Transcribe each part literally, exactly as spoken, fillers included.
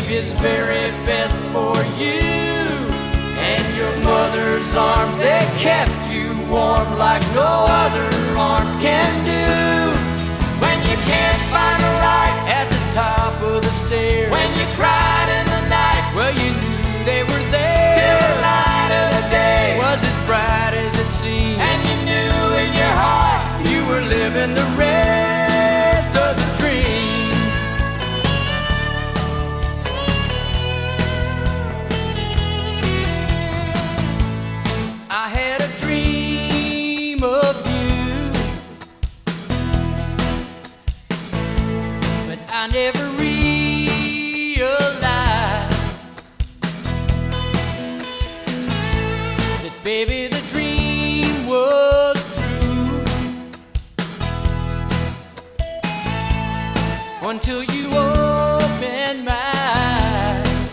his very best for you. And your mother's arms, they kept you warm like no other arms can do. When you can't find a light at the top of the stairs, when you cried in the night, well, you knew they were there. Till the light of the day was as bright as it seemed, and you knew in your heart you were living the rest of the dream. I had a dream of you, but I never realized that, baby, the dream was true until you opened my eyes.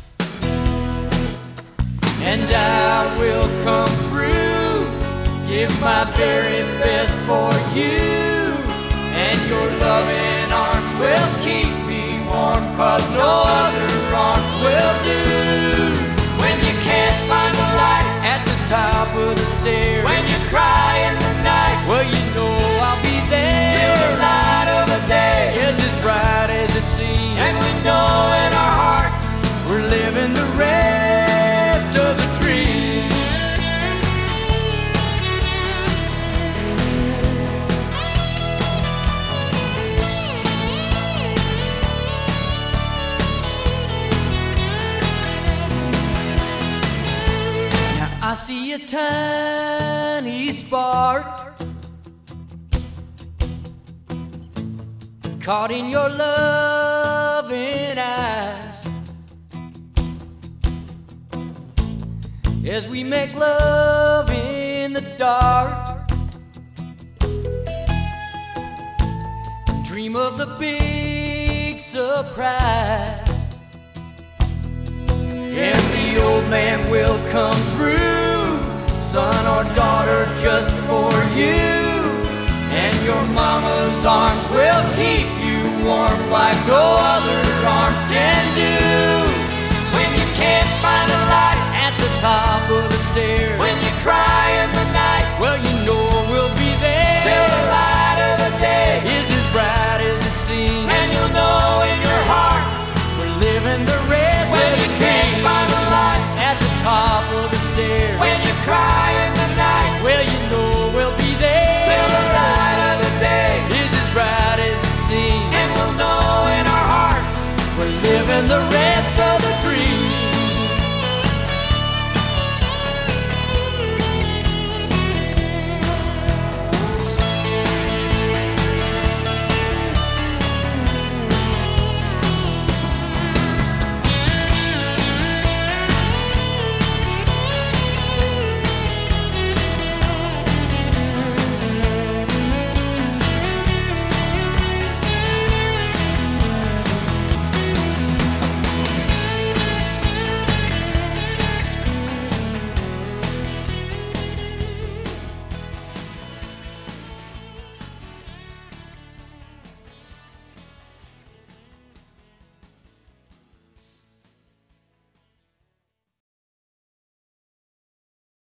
And I will come through, give my very best for you, and your loving arms will keep me warm, 'cause no other arms will do. When you can't find the light at the top of the stairs, when you cry in the night, well, you know I'll be there. Till the light of the day is as bright as it seems, and we know in our hearts we're living the rest of the dream. Now I see a tiny spark caught in your loving eyes as we make love in the dark. Dream of the big surprise, and the old man will come through, son or daughter, just for you. And your mama's arms will keep you warm like no other arms can do. When you can't find a light at the top of the stairs, when you cry